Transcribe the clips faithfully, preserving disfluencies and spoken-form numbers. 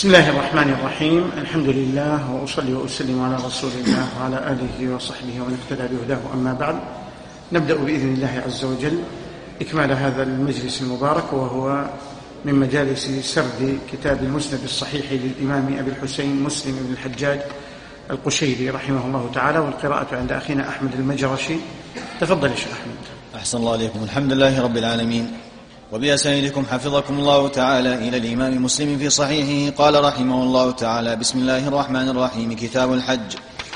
بسم الله الرحمن الرحيم. الحمد لله وأصلي وأسلم على رسول الله وعلى آله وصحبه ومن اهتدى بهداه. أما بعد، نبدأ بإذن الله عز وجل إكمال هذا المجلس المبارك، وهو من مجالس سرد كتاب المسند الصحيح للإمام أبي الحسين مسلم بن الحجاج القشيري رحمه الله تعالى، والقراءة عند أخينا أحمد المجرشي. تفضل يا شيخ أحمد. أحسن الله عليكم. الحمد لله رب العالمين، وبأسانيدكم حفظكم الله تعالى إلى الإمام مسلم في صحيحه قال رحمه الله تعالى: بسم الله الرحمن الرحيم. كتاب الحج.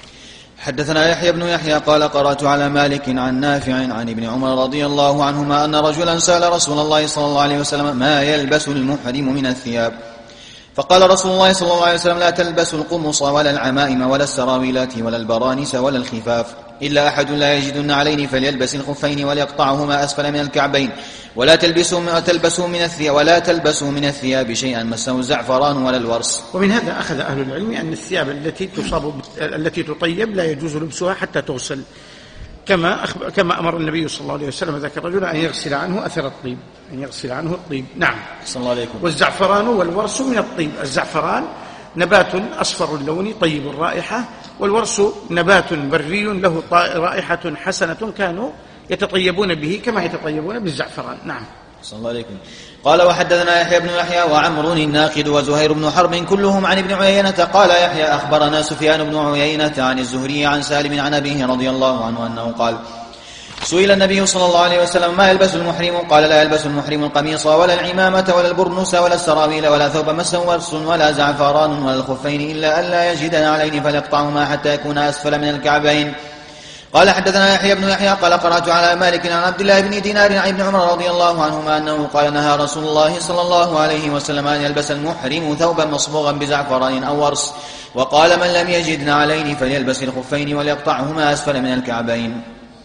حدثنا يحيى بن يحيى قال: قرأت على مالك عن نافع عن ابن عمر رضي الله عنهما أن رجلا سأل رسول الله صلى الله عليه وسلم: ما يلبس المحرم من الثياب؟ فقال رسول الله صلى الله عليه وسلم: لا تلبسوا القمص ولا العمائم ولا السراويلات ولا البرانس ولا الخفاف، إلا أحد لا يجد عليه فليلبس الخفين وليقطعهما أسفل من الكعبين، ولا تلبسوا تلبسوا من الثياب ولا تلبسوا من الثياب شيئا مسه الزعفران ولا الورس. ومن هذا أخذ أهل العلم أن الثياب التي تصاب التي تطيب لا يجوز لبسها حتى تغسل، كما أخبر كما أمر النبي صلى الله عليه وسلم ذاك الرجل أن يغسل عنه أثر الطيب، أن يغسل عنه الطيب. نعم. صلى الله عليكم. والزعفران والورس من الطيب. الزعفران نبات أصفر اللون طيب الرائحة، والورس نبات بري له رائحة حسنة كانوا يتطيبون به كما يتطيبون بالزعفران. نعم. صلى الله عليكم. قال: وحدثنا يحيى بن يحيى وعمر الناقد وزهير بن حرب كلهم عن ابن عيينة. قال يحيى: أخبرنا سفيان بن عيينة عن الزهري عن سالم عن أبيه رضي الله عنه أنه قال: سئل النبي صلى الله عليه وسلم: ما يلبس المحرم؟ قال: لا يلبس المحرم القميص ولا العمامة ولا البرنس ولا السراويل ولا ثوب مسه ورس ولا زعفران ولا الخفين، إلا أن لا يجد عليه فليقطعهما حتى يكون أسفل من الكعبين. قال: حدثنا يحيى بن يحيى قال: قرأت على مالك عن عبد الله بن دينار عن ابن عمر رضي الله عنهما أنه قال: نهى رسول الله صلى الله عليه وسلم أن يلبس المحرم ثوبا مصبوغا بزعفران أو ورس، وقال: من لم يجد عليه فليلبس الخفين وليقطعهما أسفل من الكعبين.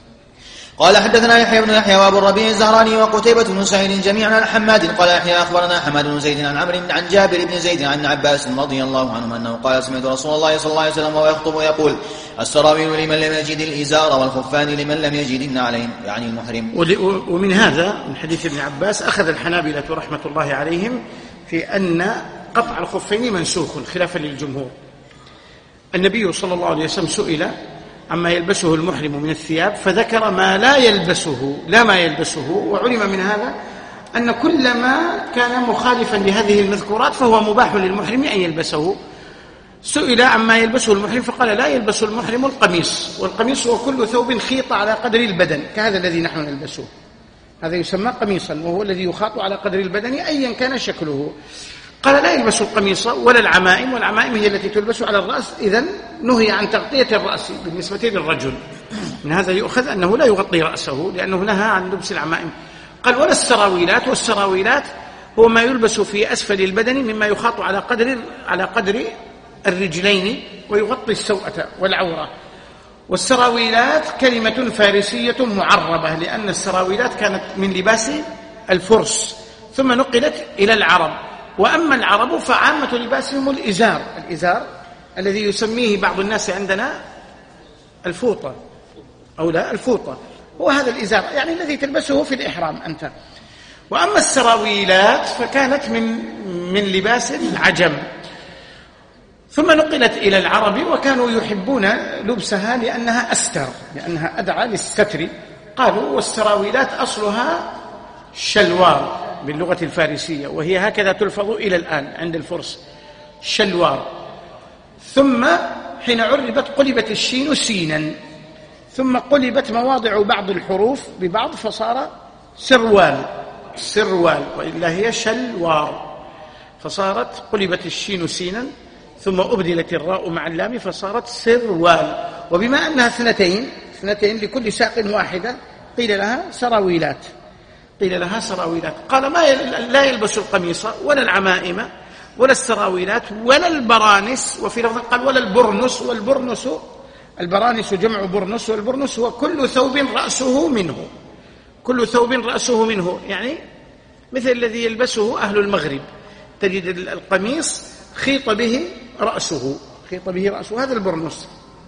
قال: حدثنا يحيى بن يحيى وابو الربيع الزهراني وقتيبة بن سعيد جميعا عن حماد. قال يحيى: أخبرنا حماد بن زيد عن عمرو عن جابر بن زيد عن عباس رضي الله عنهما أنه قال: سمعت رسول الله صلى الله عليه وسلم وهو يخطب يقول: السراويل لمن لم يجد الإزار والخفان لمن لم يجد النعلين، يعني المحرم. ومن هذا من حديث ابن عباس أخذ الحنابلة رحمة الله عليهم في أن قطع الخفين منسوخ خلافا للجمهور. النبي صلى الله عليه وسلم سئل عما يلبسه المحرم من الثياب فذكر ما لا يلبسه لا ما يلبسه، وعلم من هذا أن كل ما كان مخالفا لهذه المذكورات فهو مباح للمحرم أن يلبسه. سئل عما يلبسه المحرم فقال: لا يلبس المحرم القميص، والقميص هو كل ثوب خيط على قدر البدن كهذا الذي نحن نلبسه، هذا يسمى قميصا، وهو الذي يخاط على قدر البدن أيا كان شكله. قال: لا يلبس القميص ولا العمائم، والعمائم هي التي تلبس على الرأس، إذن نهي عن تغطية الرأس بالنسبة للرجل. من هذا يؤخذ أنه لا يغطي رأسه لأنه نهى عن لبس العمائم. قال: ولا السراويلات، والسراويلات هو ما يلبس في أسفل البدن مما يخاط على قدر على قدر الرجلين ويغطي السوءة والعورة. والسراويلات كلمة فارسية معربة، لأن السراويلات كانت من لباس الفرس ثم نقلت إلى العرب. وأما العرب فعامة لباسهم الإزار، الإزار الذي يسميه بعض الناس عندنا الفوطة أو لا الفوطة، هو هذا الإزار يعني الذي تلبسه في الإحرام أنت. وأما السراويلات فكانت من من لباس العجم ثم نقلت إلى العرب، وكانوا يحبون لبسها لأنها أستر، لأنها أدعى للستر. قالوا: والسراويلات أصلها شلوار باللغة الفارسية، وهي هكذا تلفظ إلى الآن عند الفرس، شلوار. ثم حين عربت قلبت الشين سينا، ثم قلبت مواضع بعض الحروف ببعض فصار سروال سروال وإلا هي شلوار، فصارت قلبت الشين سينا ثم أبدلت الراء مع اللام فصارت سروال. وبما أنها اثنتين اثنتين لكل ساق واحدة قيل لها سراويلات قيل لها سراويلات. قال: ما لا يلبس القميص ولا العمائم ولا السراويلات ولا البرانس، وفي لفظ قال: ولا البرنس. والبرنس البرانس جمع برنس، والبرنس هو كل ثوب رأسه منه كل ثوب رأسه منه يعني مثل الذي يلبسه أهل المغرب، تجد القميص خيط به رأسه خيط به رأسه هذا البرنس.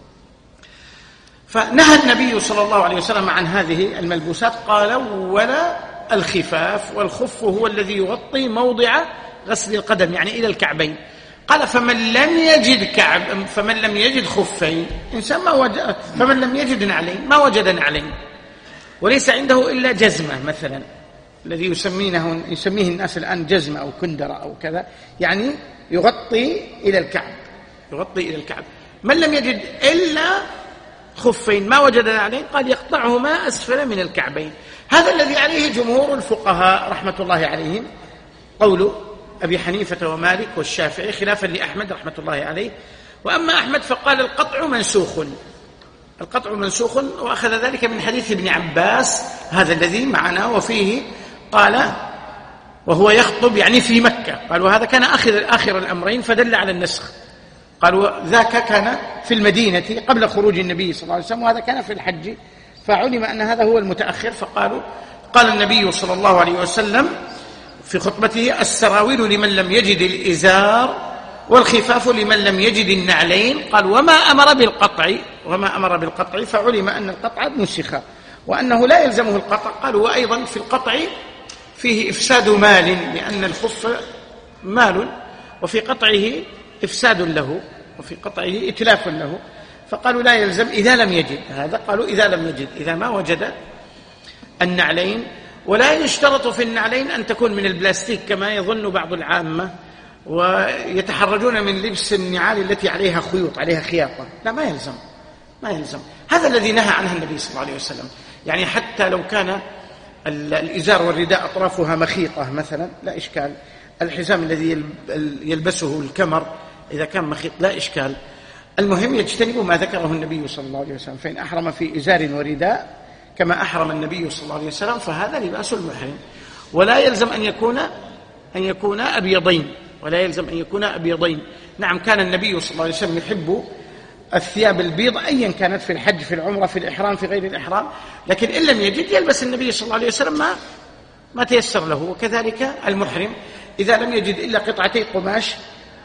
فنهى النبي صلى الله عليه وسلم عن هذه الملبوسات. قال: ولا الخفاف، والخف هو الذي يغطي موضع غسل القدم يعني إلى الكعبين. قال فمن لم يجد كعب فمن لم يجد خفين إنسان ما وجد، فمن لم يجد نعلين ما وجد نعلين وليس عنده إلا جزمة مثلا الذي يسمينه يسميه الناس الآن جزمة أو كندرة أو كذا، يعني يغطي إلى الكعب، يغطي إلى الكعب. من لم يجد إلا خفين ما وجد نعلين قال يقطعهما أسفل من الكعبين. هذا الذي عليه جمهور الفقهاء رحمة الله عليهم، قول أبي حنيفة ومالك والشافعي خلافا لأحمد رحمة الله عليه. وأما أحمد فقال القطع منسوخ، القطع منسوخ، وأخذ ذلك من حديث ابن عباس هذا الذي معنا، وفيه قال وهو يخطب يعني في مكة، قال وهذا كان آخر, آخر الأمرين فدل على النسخ، قالوا ذاك كان في المدينة قبل خروج النبي صلى الله عليه وسلم، وهذا كان في الحج، فعلم أن هذا هو المتأخر. فقالوا قال النبي صلى الله عليه وسلم في خطبته السراويل لمن لم يجد الإزار والخفاف لمن لم يجد النعلين، قال وما أمر بالقطع وما أمر بالقطع فعلم أن القطع نسخ وأنه لا يلزمه القطع. قالوا وأيضا في القطع فيه إفساد مال، لأن الخف مال وفي قطعه إفساد له وفي قطعه إتلاف له، فقالوا لا يلزم إذا لم يجد هذا. قالوا إذا لم يجد، إذا ما وجد النعلين. ولا يشترط في النعلين أن تكون من البلاستيك كما يظن بعض العامة ويتحرجون من لبس النعال التي عليها خيوط عليها خياطة، لا ما يلزم ما يلزم. هذا الذي نهى عنه النبي صلى الله عليه وسلم، يعني حتى لو كان الإزار والرداء أطرافها مخيطة مثلا لا إشكال، الحزام الذي يلبسه الكمر إذا كان مخيط لا إشكال، المهم يجتنب ما ذكره النبي صلى الله عليه وسلم. فإن أحرم في إزار ورداء كما أحرم النبي صلى الله عليه وسلم فهذا لباس المحرم. ولا يلزم أن يكون أن يكون أبيضين، ولا يلزم أن يكون أبيضين. نعم كان النبي صلى الله عليه وسلم يحب الثياب البيض أيا كانت في الحج في العمرة في الإحرام في غير الإحرام، لكن إن لم يجد يلبس النبي صلى الله عليه وسلم ما ما تيسر له. وكذلك المحرم إذا لم يجد إلا قطعتي قماش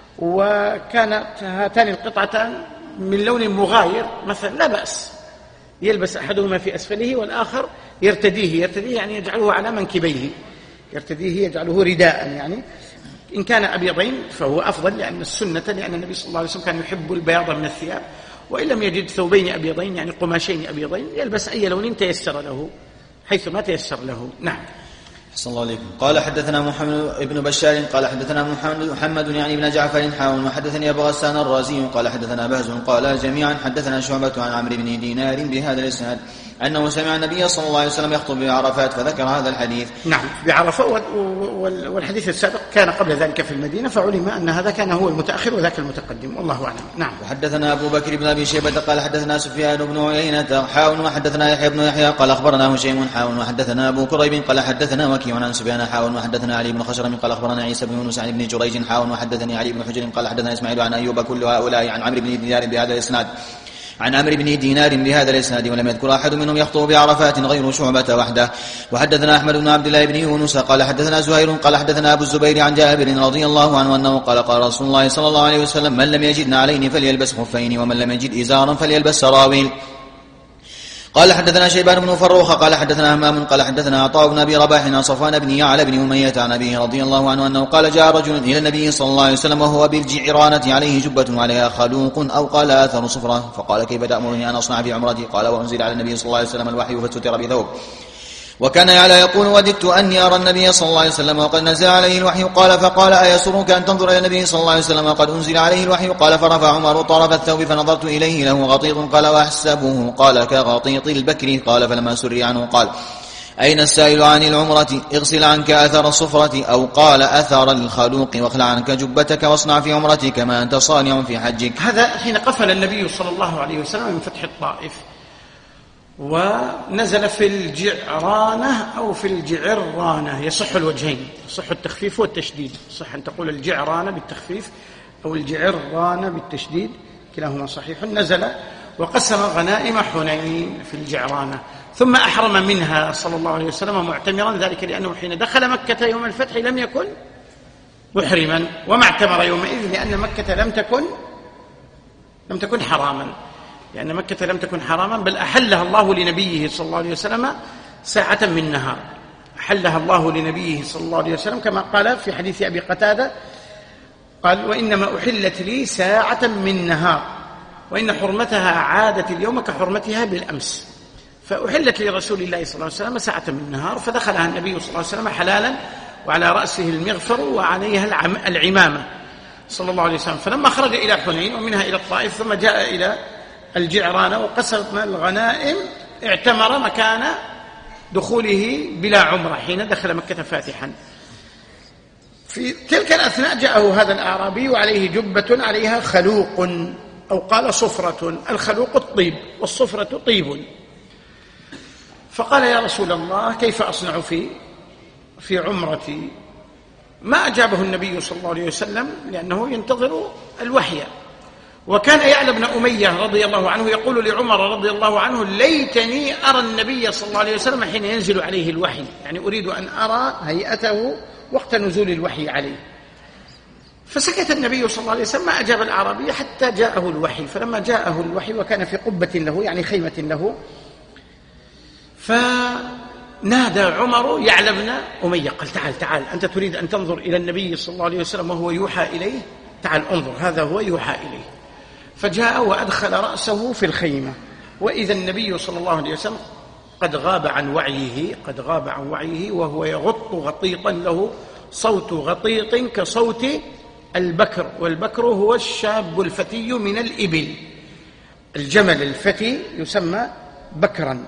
وكانت هاتان القطعتان من لون مغاير مثلا لا بأس، يلبس أحدهما في أسفله والآخر يرتديه، يرتديه يعني يجعله على منكبيه، يرتديه يجعله رداء. يعني إن كان أبيضين فهو أفضل لأن السنة، لأن النبي صلى الله عليه وسلم كان يحب البياض من الثياب. وإن لم يجد ثوبين أبيضين يعني قماشين أبيضين يلبس أي لون تيسر له حيث ما تيسر له. نعم. صلى الله عليكم. قال حدثنا محمد بن بشار قال حدثنا محمد, محمد يعني بن جعفر حاول وحدثني أبو غسان الرازي قال حدثنا بهز قال جميعا حدثنا شعبة عن عمرو بن دينار بهذا الإسناد أنه سمع النبي صلى الله عليه وسلم يخطب بعرفات فذكر هذا الحديث. نعم بعرفة، والحديث السابق كان قبل ذلك في المدينة، فعلم أن هذا كان هو المتأخر وذاك المتقدم، والله أعلم. نعم. وحدثنا أبو بكر بن أبي شيبة قال حدثنا سفيان بن عيينة حاول وحدثنا يحيى بن يحيى قال أخبرنا هشيم حاول وحدثنا أبو كريب قال حدثنا وكيع عن سفيان حاول وحدثنا علي بن خشرم قال أخبرنا عيسى بن يونس عن ابن جريج حاول وحدثني علي بن حجر قال حدثنا إسماعيل عن أيوب كل هؤلاء عن عمرو بن دينار بهذا الإسناد عن عمرو بن دينار بهذا الإسناد ولم يذكر أحد منهم يخطب بعرفات غير شعبة وحده. وحدثنا أحمد بن عبد الله بن يونس قال حدثنا زهير قال حدثنا أبو الزبير عن جابر رضي الله عنه أنه قال قال رسول الله صلى الله عليه وسلم من لم يجد نعلين فليلبس خفين ومن لم يجد إزارا فليلبس سراويل. قال حدثنا شيبان بن فروخ قال حدثنا همام قال حدثنا عطاء بن أبي رباح عن صفوان بن يعلى بن أمية عن أبيه رضي الله عنه أنه قال جاء رجل إلى النبي صلى الله عليه وسلم وهو بالجعرانة عليه جبة وعليها خلوق أو قال آثر صفرة فقال كيف تأمرني أن أصنع في عمرتي؟ قال وأنزل على النبي صلى الله عليه وسلم الوحي فستر بثوب. وكان يعلى يقول وددت أني أرى النبي صلى الله عليه وسلم وقد نزل عليه الوحي قال فقال أيسرك أن تنظر إلى النبي صلى الله عليه وسلم وقد أنزل عليه الوحي؟ قال فرفع عمر طرف الثوب فنظرت إليه له غطيط قال وأحسبه قال كغطيط البكر قال فلما سري عنه قال أين السائل عن العمرة؟ اغسل عنك أثر الصفرة أو قال أثر الخلوق واخلع عنك جبتك واصنع في عمرتك ما أنت صانع في حجك. هذا حين قفل النبي صلى الله عليه وسلم من فتح الطائف ونزل في الجعرانة أو في الجعرانة، يصح الوجهين، يصح التخفيف والتشديد، صح أن تقول الجعرانة بالتخفيف أو الجعرانة بالتشديد كلاهما صحيح. نزل وقسم غنائم حنين في الجعرانة ثم أحرم منها صلى الله عليه وسلم معتمرا، ذلك لأنه حين دخل مكة يوم الفتح لم يكن محرما وما اعتمر يومئذ لأن مكة لم تكن لم تكن حراما، لأن مكة لم تكن حراما بل أحلها الله لنبيه صلى الله عليه وسلم ساعة من نهار، أحلها الله لنبيه صلى الله عليه وسلم كما قال في حديث أبي قتادة قال وإنما أحلت لي ساعة من نهار وإن حرمتها عادت اليوم كحرمتها بالأمس، فأحلت لرسول الله صلى الله عليه وسلم ساعة من نهار، فدخلها النبي صلى الله عليه وسلم حلالا وعلى رأسه المغفر وعليها العمامة صلى الله عليه وسلم. فلما خرج إلى حنين ومنها إلى الطائف ثم جاء إلى الجعرانة وقسم الغنائم اعتمر مكان دخوله بلا عمرة حين دخل مكة فاتحا. في تلك الأثناء جاءه هذا الأعرابي وعليه جبة عليها خلوق أو قال صفرة، الخلوق الطيب والصفرة طيب، فقال يا رسول الله كيف أصنع في في عمرتي؟ ما أجابه النبي صلى الله عليه وسلم لأنه ينتظر الوحي. وكان يعلى بن أمية رضي الله عنه يقول لعمر رضي الله عنه ليتني أرى النبي صلى الله عليه وسلم حين ينزل عليه الوحي، يعني أريد أن أرى هيئته وقت نزول الوحي عليه. فسكت النبي صلى الله عليه وسلم ما أجاب الأعرابي حتى جاءه الوحي. فلما جاءه الوحي وكان في قبة له يعني خيمة له، فنادى عمر يعلى بن أمية قال تعال تعال أنت تريد أن تنظر إلى النبي صلى الله عليه وسلم وهو يوحى إليه، تعال انظر هذا هو يوحى إليه. فجاء وأدخل رأسه في الخيمة وإذا النبي صلى الله عليه وسلم قد غاب عن وعيه قد غاب عن وعيه وهو يغط غطيطا له صوت غطيط كصوت البكر، والبكر هو الشاب الفتي من الإبل، الجمل الفتي يسمى بكرا.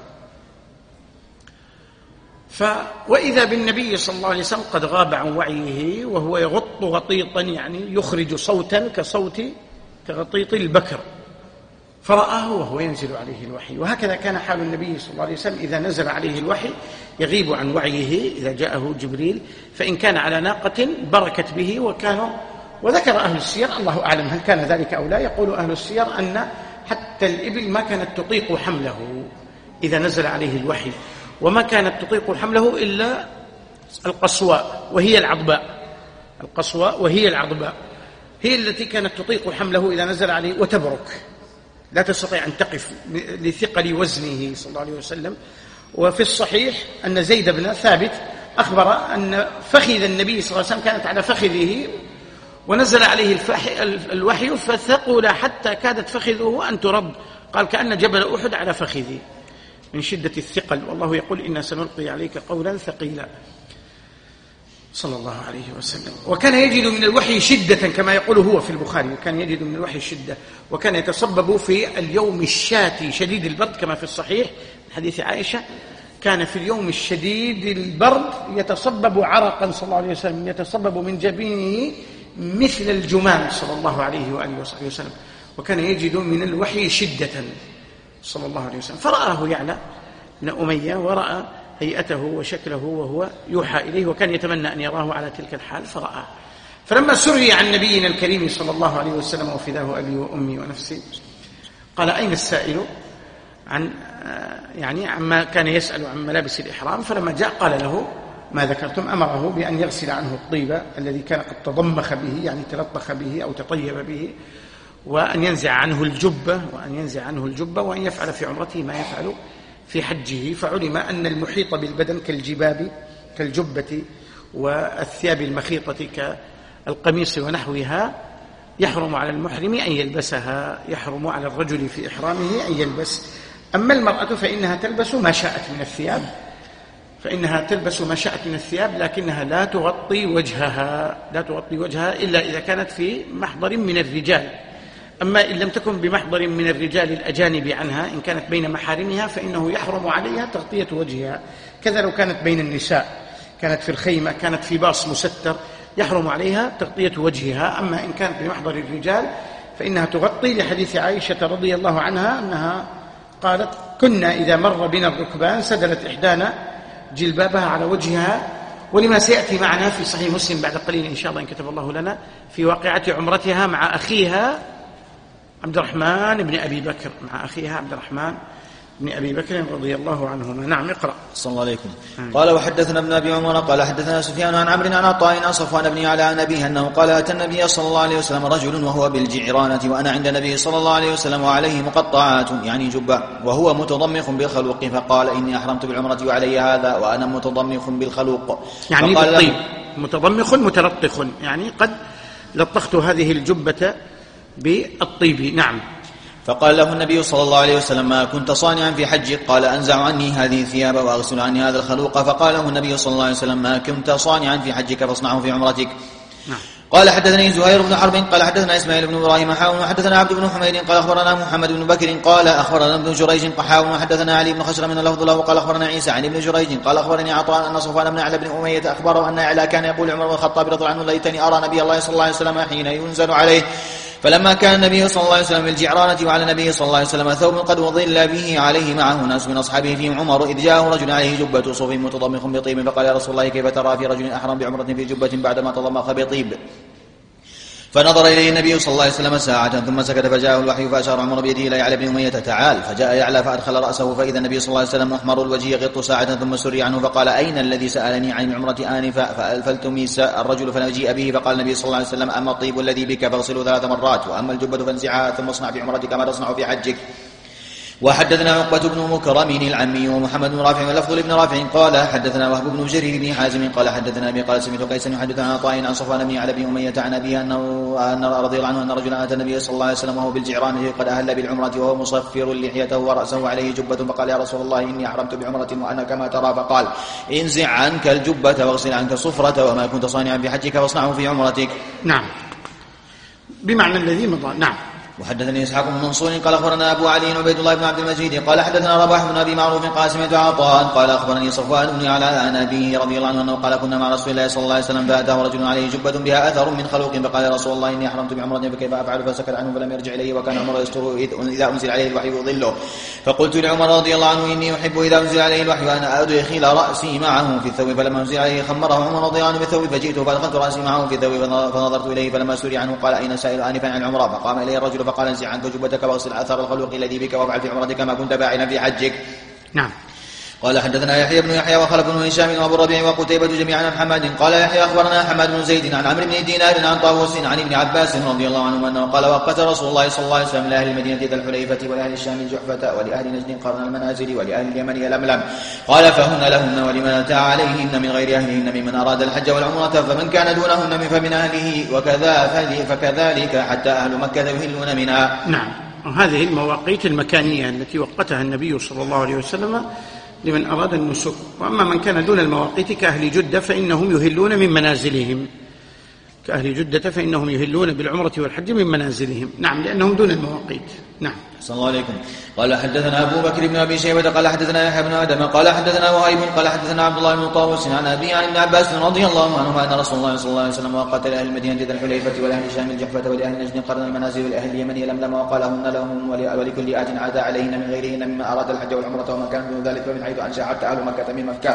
ف وإذا بالنبي صلى الله عليه وسلم قد غاب عن وعيه وهو يغط غطيطا يعني يخرج صوتا كصوت كغطيط البكر، فرآه وهو ينزل عليه الوحي. وهكذا كان حال النبي صلى الله عليه وسلم إذا نزل عليه الوحي يغيب عن وعيه إذا جاءه جبريل، فإن كان على ناقة بركت به. وكانوا وذكر أهل السير الله أعلم هل كان ذلك أو لا، يقول أهل السير أن حتى الإبل ما كانت تطيق حمله إذا نزل عليه الوحي، وما كانت تطيق حمله إلا القصواء وهي العضباء، القصواء وهي العضباء هي التي كانت تطيق حمله إذا نزل عليه وتبرك، لا تستطيع أن تقف لثقل وزنه صلى الله عليه وسلم. وفي الصحيح أن زيد بن ثابت أخبر أن فخذ النبي صلى الله عليه وسلم كانت على فخذه ونزل عليه الوحي فثقل حتى كادت فخذه أن ترد، قال كأن جبل أحد على فخذه من شدة الثقل، والله يقول إنا سنلقي عليك قولا ثقيلا صلى الله عليه وسلم. وكان يجد من الوحي شدة كما يقول هو في البخاري، وكان يجد من الوحي شدة، وكان يتصبب في اليوم الشاتي شديد البرد كما في الصحيح حديث عائشة، كان في اليوم الشديد البرد يتصبب عرقا صلى الله عليه وسلم يتصبب من جبينه مثل الجمان صلى الله عليه وآله وصحبه وسلم، وكان يجد من الوحي شدة صلى الله عليه وسلم. فرآه يعلى بن أمية ورأى هيئته وشكله وهو يوحى إليه، وكان يتمنى أن يراه على تلك الحال فرآه. فلما سري عن نبينا الكريم صلى الله عليه وسلم وفداه أبي وأمي ونفسي قال أين السائل عن يعني عما كان يسأل عن ملابس الإحرام؟ فلما جاء قال له ما ذكرتم، أمره بأن يغسل عنه الطيب الذي كان قد تضمخ به يعني تلطخ به أو تطيب به، وأن ينزع عنه الجبة وأن ينزع عنه الجبة وأن يفعل في عمرته ما يفعل في حجه. فعلم أن المحيط بالبدن كالجباب كالجبة والثياب المخيطة كالقميص ونحوها يحرم على المحرم أن يلبسها، يحرم على الرجل في إحرامه أن يلبس. أما المرأة فإنها تلبس ما شاءت من الثياب، فإنها تلبس ما شاءت من الثياب لكنها لا تغطي وجهها لا تغطي وجهها إلا إذا كانت في محضر من الرجال. أما إن لم تكن بمحضر من الرجال الأجانب عنها، إن كانت بين محارمها فإنه يحرم عليها تغطية وجهها. كذا لو كانت بين النساء، كانت في الخيمة، كانت في باص مستر، يحرم عليها تغطية وجهها. أما إن كانت بمحضر الرجال فإنها تغطي، لحديث عائشة رضي الله عنها أنها قالت كنا إذا مر بنا الركبان سدلت إحدانا جلبابها على وجهها، ولما سيأتي معنا في صحيح مسلم بعد قليل إن شاء الله إن كتب الله لنا في واقعة عمرتها مع أخيها عبد الرحمن بن أبي بكر مع أخيها عبد الرحمن بن أبي بكر رضي الله عنهما. نعم اقرأ. صلى الله عليكم. قال وحدثنا ابن أبي عمر قال حدثنا سفيان عن عمرو عن عطاء عن صفوان بن علي عن أبيه أنه قال أتى النبي صلى الله عليه وسلم رجل وهو بالجعرانة وأنا عند النبي صلى الله عليه وسلم وعليه مقطعات يعني جبة وهو متضمخ بالخلوق، فقال إني أحرمت بالعمرة وعلي هذا وأنا متضمخ بالخلوق، يعني بالطيب، متضمخ متلطخ يعني قد لطخت هذه الجبة بالطيب. نعم. فقال له النبي صلى الله عليه وسلم ما كنت صانعا في حجك؟ قال أنزع عني هذه الثياب وأغسل عني هذا الخلوق. فقال له النبي صلى الله عليه وسلم ما كنت صانعا في حجك فاصنعه في عمرتك. نعم. قال حدثني زهير بن حرب قال حدثنا إسماعيل بن إبراهيم حاون وحدثنا عبد بن حميد قال أخبرنا محمد بن بكر قال أخبرنا ابن جريج حاون وحدثنا علي بن خشرم من لفظ له قال أخبرنا عيسى عن ابن جريج قال أخبرني عطاء أن صفوان بن علي بن أمية أخبره أن أعلى كان يقول عمر بن الخطاب رضي الله عنه ليتني أرى نبي الله صلى الله عليه وسلم حين ينزل عليه. فلما كان النبي صلى الله عليه وسلم بالجعرانة وعلى النبي صلى الله عليه وسلم ثوب قد وظل به عليه معه ناس من أصحابه فيهم عمر إذ جاءه رجل عليه جبة صوف متضمخ بطيب فقال يا رسول الله كيف ترى في رجل أحرم بعمرة في جبة بعدما تضمخ بطيب؟ فنظر إليه النبي صلى الله عليه وسلم ساعة ثم سكت فجاءه الوحي فأشار عمر بيده إلى يعلى بن أمية تعال. فجاء يعلى فأدخل رأسه فإذا النبي صلى الله عليه وسلم محمر الوجه يغط ساعة ثم سري عنه فقال أين الذي سألني عن العمرة آنفا؟ فالتمس الرجل فنجيء به فقال النبي صلى الله عليه وسلم أما الطيب الذي بك فاغسله ثلاث مرات وأما الجبة فانزعها ثم اصنع في عمرتك ما تصنع في حجك. وحدثنا عقبة بن مكرم العمي ومحمد بن رافع واللفظ لابن رافع قال حدثنا وهب بن جرير بن حازم قال حدثنا أبي قال سمعت قيسا يحدث عن عطاء عن صفوان بن علي بن أمية عن أبيه أنه أن رضي الله عنه أن رجلا أتى النبي صلى الله عليه وسلم وهو بالجعران قد أهل بالعمرة وهو مصفر لحيته ورأسه عليه جبة فقال يا رسول الله إني أحرمت بعمرة وأنا كما ترى. فقال انزع عنك الجبة واغسل عنك الصفرة وما كنت صانعا في حجك فاصنعه في عمرتك. نعم، بمعنى الذي مضى. نعم. وحدثني إسحاق بن منصور قال أخبرنا أبو علي عبيد الله بن عبد المجيد قال حدثنا رباح بن أبي معروف قال سمعت عطاء قال أخبرني صفوان بن على عن أبيه رضي الله عنه قال كنا مع رسول الله صلى الله عليه وسلم فأتاه رجل عليه جبة بها أثر من خلوق فقال يا رسول الله إني أحرمت بعمرة فكيف أفعل؟ فسكت عنه فلم يرجع إليه وكان عمر يستره إذا أنزل عليه الوحي يضله. فقلت لعمر رضي الله عنه إني أحب إذا أنزل عليه الوحي وأنا أدخل رأسي معه في الثوب. فلما أنزل عليه خمره عمر رضي الله عنه بالثوب فجئته فأدخلت رأسي معه في الثوب فنظرت إليه فلما سري عنه قال أين سائل آنفا عن العمرة؟ فقام إليه الرجل فقال انزع عنك جبتك واغسل أثر الخلوق الذي بك وافعل في عمرتك ما كنت فاعلا في حجك. نعم. قال حدثنا يحيى بن يحيى وخلف بن هشام وابو الربيع وقتيبة جميعا عن حماد قال يحيى اخبرنا حماد بن زيد عن عمرو بن دينار عن طاووس عن ابن عباس رضي الله عنهما انه قال وقت رسول الله صلى الله عليه وسلم لاهل المدينه ذا الحليفه ولاهل الشام الجحفه ولاهل نجد قرن المنازل ولاهل اليمن يلملم قال فهن لهن ولمن اتى عليهن من غير اهلهن ممن اراد الحج والعمره فمن كان دونهن فمن اهله وكذا فكذلك حتى اهل مكه يهلون منها. نعم. هذه المواقيت المكانية التي وقتها النبي صلى الله عليه وسلم لمن أراد النسك. وأما من كان دون المواقيت كأهل جدة فإنهم يهلون من منازلهم كأهل جدة فإنهم يهلون بالعمرة والحج من منازلهم. نعم، لأنهم دون المواقيت. نعم. صلى الله عليكم. قال حدثنا أبو بكر بن أبي شيبة قال حدثنا يحيى بن آدم قال حدثنا وهيب قال حدثنا عبد الله بن طاووس عن أبي عن ابن عباس رضي الله عنهما أن رسول الله صلى الله عليه وسلم وقت لأهل المدينة ذا الحليفة ولأهل الشام الجحفة ولأهل نجد قرن المنازل ولأهل اليمن يلملم وقالهن لهم ولكل آت عاد عليهن من غيرهن مما أراد الحج والعمرة وما كان دون ذلك فمن حيث أنشأ حتى أهل مكة من مكة.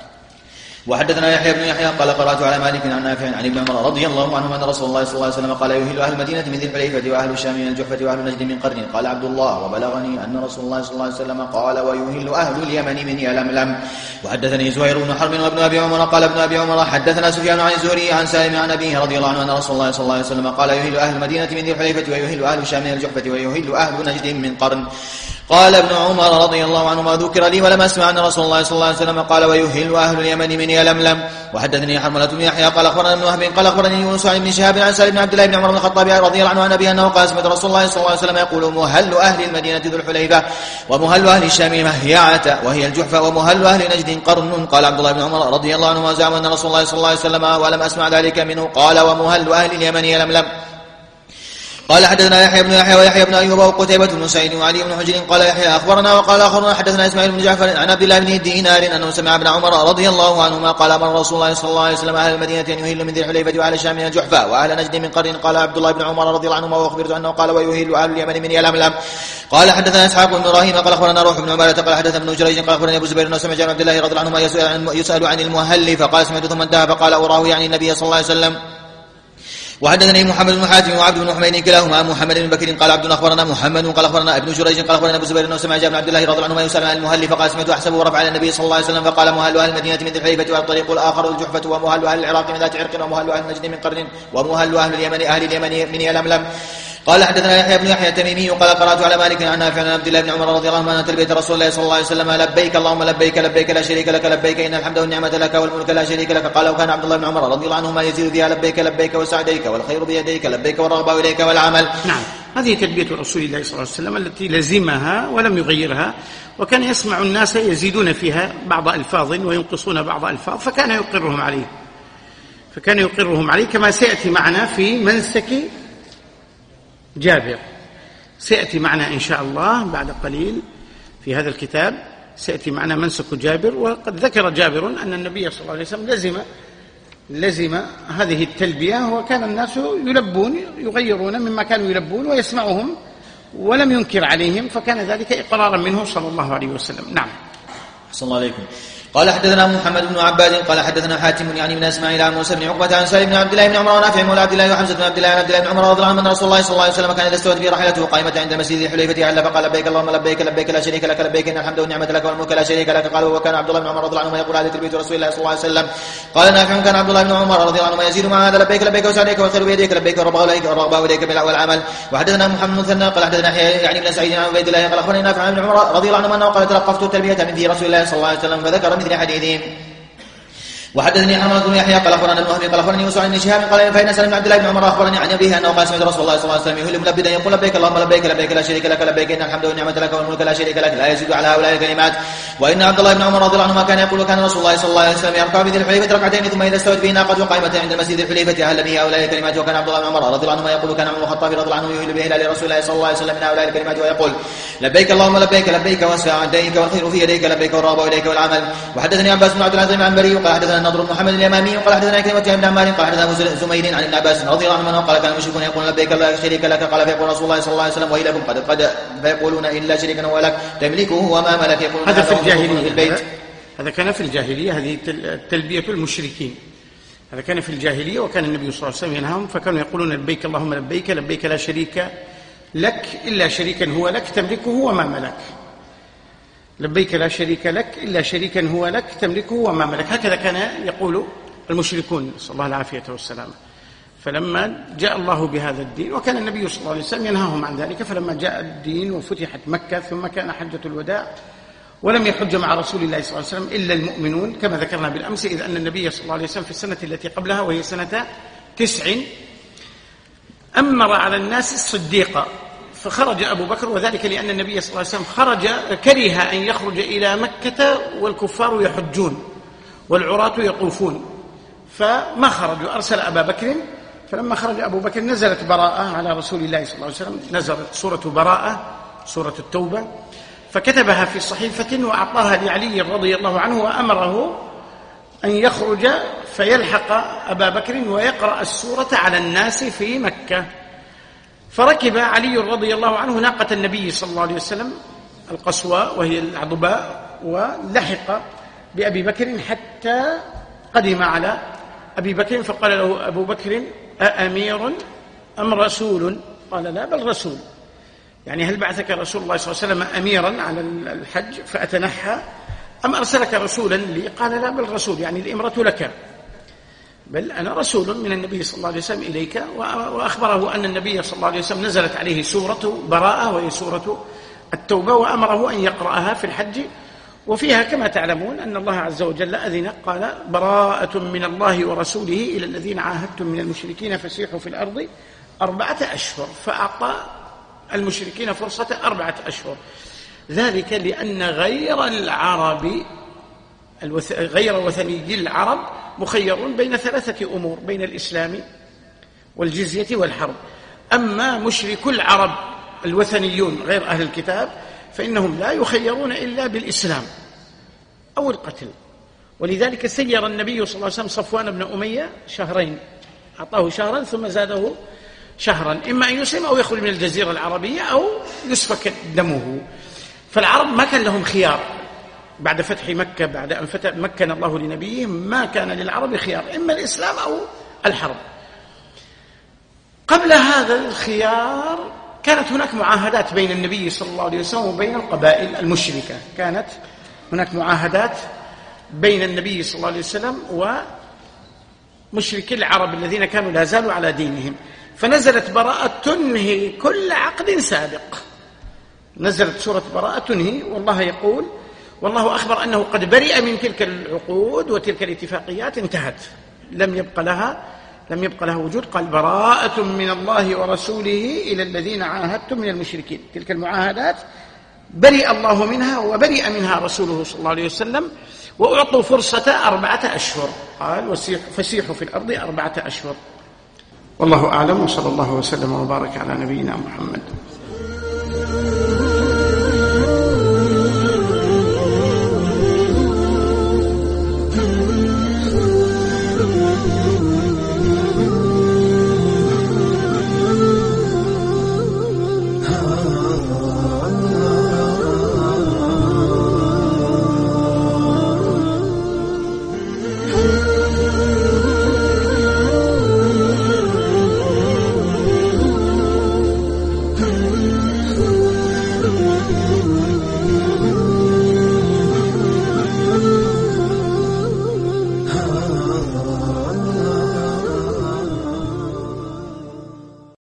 وحدثنا يحيى بن يحيى قال قرأت على مالك عن نافع عن ابن عمر رضي الله عنهما أن رسول الله صلى الله عليه وسلم قال يهل أهل المدينة من ذي الحليفة وأهل الشام من الجحفة وأهل نجد من قرن. قال عبد الله وبلغني أن رسول الله صلى الله عليه وسلم قال ويهل أهل اليمن من يلملم. وحدثني زهير بن حرب وابن أبي عمر قال ابن أبي عمر حدثنا سفيان عن الزهري عن سالم عن أبيه رضي الله عنه أن رسول الله صلى الله عليه وسلم قال يهل أهل المدينة من ذي الحليفة ويهل أهل الشام من الجحفة ويهل أهل نجد من قرن. قال ابن عمر رضي الله عنهما ذكر لي ولم أسمع أن رسول الله صلى الله عليه وسلم قال ويهل أهل اليمن من يلملم. وحدثني حرملة بن يحيى قال أخبرنا ابن وهب قال أخبرني يونس عن ابن شهاب عن سالم بن عبد الله بن عمر بن الخطاب رضي الله عنه عن أبيه أنه قال سمعت رسول الله صلى الله عليه وسلم يقول مهل أهل المدينة ذو الحليفة ومهل أهل الشام مهيعة وهي الجحفة ومهل أهل نجد قرن. قال عبد الله بن عمر رضي الله عنه وزعم أن رسول الله صلى الله عليه وسلم ولم أسمع ذلك منه قال ومهل أهل اليمن يلملم. قال حدثنا يحيى بن يحيى ويحيى بن أيوب وقتيبة بن سعيد وعلي بن حجر قال يحيى أخبرنا وقال آخرون حدثنا إسماعيل بن جعفر عن عبد الله بن دينار أنه سمع ابن عمر رضي الله عنهما قال أمر رسول الله صلى الله عليه وسلم أهل المدينة أن يهلوا من ذي الحليفة وأهل الشام من الجحفة وأهل نجد من قرن. قال عبد الله بن عمر رضي الله عنهما وأخبرت أنه قال ويهل أهل اليمن من يلملم. قال حدثنا إسحاق بن إبراهيم قال أخبرنا روح بن عبادة قال حدثنا ابن جريج قال أخبرني أبو زبير أنه سمع عبد الله رضي الله عنهما يسأل عن, يسأل عن المهل فقال سمعت ثم انتهى فقال أراه يعني النبي صلى الله عليه وسلم. وحدثني محمد بن حاتم وعبد بن حميد كلاهما محمد بن بكر قال عبد اخبرنا محمد قال اخبرنا ابن جريج قال اخبرنا ابو زبير انه سمع جابر بن عبد الله رضي الله عنهما يسال عن المهل فقال سمعت احسبه رفع على النبي صلى الله عليه وسلم فقال مهل اهل المدينه من ذي الحليفه والطريق الاخر الجحفه ومهل اهل العراق من ذات عرق ومهل اهل نجد من قرن ومهل اهل اليمن اهل اليمن من يلملم. قال حدثنا يحيى بن يحيى التميمي قال قرأت على مالك عن نافع عن عبد الله بن عمر رضي الله عنه أن تلبية رسول الله صلى الله عليه وسلم لبيك اللهم لبيك لبيك لا شريك لك لبيك إن الحمد والنعمة لك والملك لا شريك لك. قال وكان عبد الله بن عمر رضي الله عنهما يزيد فيها لبيك لبيك وسعديك والخير بيديك لبيك والرغبة إليك والعمل. نعم، هذه تلبية رسول الله صلى الله عليه وسلم التي لزمها ولم يغيرها، وكان يسمع الناس يزيدون فيها بعض ألفاظ وينقصون بعض ألفاظ فكان يقرهم عليه فكان يقرهم عليه كما سيأتي معنا في منسك جابر. سيأتي معنا إن شاء الله بعد قليل في هذا الكتاب، سيأتي معنا منسك جابر. وقد ذكر جابر أن النبي صلى الله عليه وسلم لزم لزم هذه التلبية، وكان الناس يلبون يغيرون مما كانوا يلبون ويسمعهم ولم ينكر عليهم، فكان ذلك إقرارا منه صلى الله عليه وسلم. نعم. صلى الله عليكم. قال حدثنا محمد بن عباد قال حدثنا حاتم يعني من اسماعيل عن موسى بن عقبة عن سالم بن عبد الله بن عمر ونافع مولى عبد الله وحمزة بن عبد الله عن عبد الله بن عمر رضي الله عنه ان رسول الله صلى الله عليه وسلم كان اذا استوت به راحلته قائمة عند مسجد الحليفة عل فقال لبيك اللهم لبيك لبيك لا شريك لك لبيك ان الحمد والنعمة لك والملك لا شريك لك. قال وكان عبد الله بن عمر رضي الله عنه يقول هذه تلبية رسول الله صلى الله عليه وسلم. قال نافع كان عبد الله بن عمر رضي الله عنه يزيد مع هذا لبيك لبيك وسعديك والخير بيديك لبيك والرغبة اليك والعمل. وحدثنا محمد بن مثنى قال حدثنا يعني بن سعيد عن عبيد الله قال اخبرني نافع عن ابن عمر رضي الله عنه انه قال تلقفت التلبية من في رسول الله صلى الله عليه وسلم فذكر مثل حديثهم. وحدثني حرملة بن يحيى قال اخبرنا ابن وهب قال اخبرني يوسف عن شهاب قال فإن سلم بن عبد الله بن عمر اخبرني عن ابيه انه قال سمعت رسول الله صلى الله عليه وسلم يهل ملبدا يقول لبيك اللهم لبيك لبيك لا شريك لك لبيك ان الحمد والنعمة لك والملك لا شريك لك لا يزيد على هؤلاء الكلمات. وان عبد الله بن عمر رضي الله عنهما كان يقول وكان رسول الله صلى الله عليه وسلم يركع بذي الحليفة ركعتين ثم اذا استوت به ناقته قائمة عند المسجد الحليفة اهل به هؤلاء الكلمات. وكان عبد الله بن عمر رضي الله عنهما يقول كان عمر الخطاب رضي الله عنه يهل به الى رسول الله صلى الله عليه وسلم من هؤلاء الكلمات ويقول لبيك اللهم لبيك لبيك وسعديك والخير في يديك لبيك والرغبة اليك والعمل. وحدثني عباس بن عبد العزيز عن بري قال حدثنا النضر بن محمد اليمامي قال حدثنا كلمة ابن عمار قال حدثنا زمير عن ابن عباس رضي الله عنه قال كان المشركون يقولون لبيك لا شريك لك قال فيقول رسول الله صلى الله عليه وسلم ويلكم قد قد فيقولون إلا شريكا هو لك تملكه وما ملك يقولون هذا في الجاهلية. البيت. هذا كان في الجاهلية، هذه تلبية المشركين. هذا كان في الجاهلية وكان النبي صلى الله عليه وسلم ينهاهم، فكانوا يقولون لبيك اللهم لبيك لبيك لا شريك لك إلا شريكا هو لك تملكه وما ملك. لبيك لا شريك لك إلا شريكا هو لك تملكه وما ملك. هكذا كان يقول المشركون نسأل الله العافية والسلامة. فلما جاء الله بهذا الدين، وكان النبي صلى الله عليه وسلم ينهاهم عن ذلك، فلما جاء الدين وفتحت مكة ثم كان حجة الوداع ولم يحج مع رسول الله صلى الله عليه وسلم إلا المؤمنون كما ذكرنا بالأمس، إذ أن النبي صلى الله عليه وسلم في السنة التي قبلها وهي سنة تسع أمر على الناس الصديقة فخرج أبو بكر، وذلك لأن النبي صلى الله عليه وسلم خرج كره أن يخرج إلى مكة والكفار يحجون والعراة يطوفون، فما خرج وأرسل أبا بكر. فلما خرج أبو بكر نزلت براءة على رسول الله صلى الله عليه وسلم، نزلت سورة براءة سورة التوبة، فكتبها في صحيفة وأعطاها لعلي رضي الله عنه وأمره أن يخرج فيلحق أبا بكر ويقرأ السورة على الناس في مكة. فركب علي رضي الله عنه ناقة النبي صلى الله عليه وسلم القصواء وهي العضباء ولحق بأبي بكر حتى قدم على أبي بكر، فقال له أبو بكر أأمير أم رسول؟ قال لا بل رسول. يعني هل بعثك رسول الله صلى الله عليه وسلم أميرا على الحج فأتنحى أم أرسلك رسولا لي؟ قال لا بل رسول، يعني الإمرة لك، بل أنا رسول من النبي صلى الله عليه وسلم إليك. وأخبره أن النبي صلى الله عليه وسلم نزلت عليه سورة براءة وهي سورة التوبة، وأمره أن يقرأها في الحج، وفيها كما تعلمون أن الله عز وجل أذن قال براءة من الله ورسوله إلى الذين عاهدتم من المشركين فسيحوا في الأرض أربعة أشهر، فأعطى المشركين فرصة أربعة أشهر، ذلك لأن غير العرب غير وثني العرب مخيرون بين ثلاثة أمور، بين الإسلام والجزية والحرب. أما مشرك العرب الوثنيون غير أهل الكتاب فإنهم لا يخيرون إلا بالإسلام أو القتل. ولذلك سير النبي صلى الله عليه وسلم صفوان بن أمية شهرين، أعطاه شهرا ثم زاده شهرا، إما أن يسلم أو يخرج من الجزيرة العربية أو يسفك دمه. فالعرب ما كان لهم خيار بعد فتح مكة، بعد أن فتح مكن الله لنبيه ما كان للعرب خيار، إما الإسلام أو الحرب. قبل هذا الخيار كانت هناك معاهدات بين النبي صلى الله عليه وسلم وبين القبائل المشركة، كانت هناك معاهدات بين النبي صلى الله عليه وسلم ومشركي العرب الذين كانوا لا زالوا على دينهم. فنزلت براءة تنهي كل عقد سابق. نزلت سورة براءة تنهي، والله يقول والله أخبر أنه قد برئ من تلك العقود وتلك الاتفاقيات، انتهت، لم يبق لها لم يبق لها وجود. قال براءة من الله ورسوله إلى الذين عاهدتم من المشركين. تلك المعاهدات برئ الله منها وبرئ منها رسوله صلى الله عليه وسلم، وأعطوا فرصة أربعة أشهر. قال فسيحوا في الأرض أربعة أشهر. والله أعلم، وصلى الله وسلم وبارك على نبينا محمد.